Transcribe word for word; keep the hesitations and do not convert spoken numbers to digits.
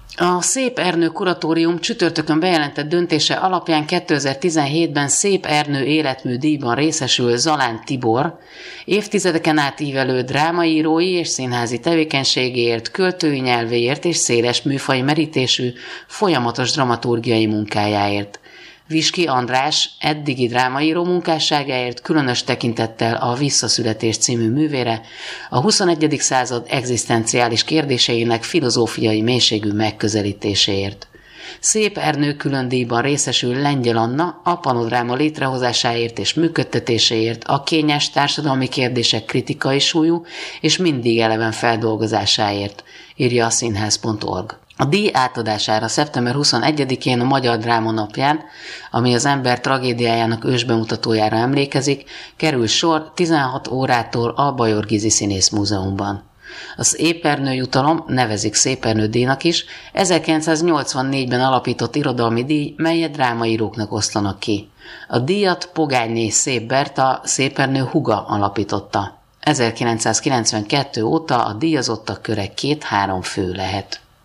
A Szép Ernő Kuratórium csütörtökön bejelentett döntése alapján kétezer-tizenhétben Szép Ernő életmű díjban részesül Zalán Tibor, évtizedeken át ívelő drámaírói és színházi tevékenységéért, költői nyelvéért és széles műfai merítésű, folyamatos dramaturgiai munkájáért. Viski András eddigi drámaíró munkásságáért, különös tekintettel a Visszaszületés című művére, a huszonegyedik század egzisztenciális kérdéseinek filozófiai mélységű megközelítéséért. Szép Ernő külön díjban részesül Lengyel Anna a Panodráma létrehozásáért és működtetéséért, a kényes társadalmi kérdések kritikai súlyú és mindig eleven feldolgozásáért, írja a színház pont org. A díj átadására szeptember huszonegyedikén a Magyar Dráma napján, ami az ember tragédiájának ősbemutatójára emlékezik, kerül sor tizenhat órától a Bajor Gizi Színészmúzeumban. A Szép Ernő jutalom, nevezik Szép Ernő díjnak is, ezerkilencszáznyolcvannégyben alapított irodalmi díj, melyet drámaíróknak osztanak ki. A díjat Pogányné Szép Berta, Szép Ernő húga alapította. ezerkilencszázkilencvenkettő óta a díjazottak köre két-három fő lehet.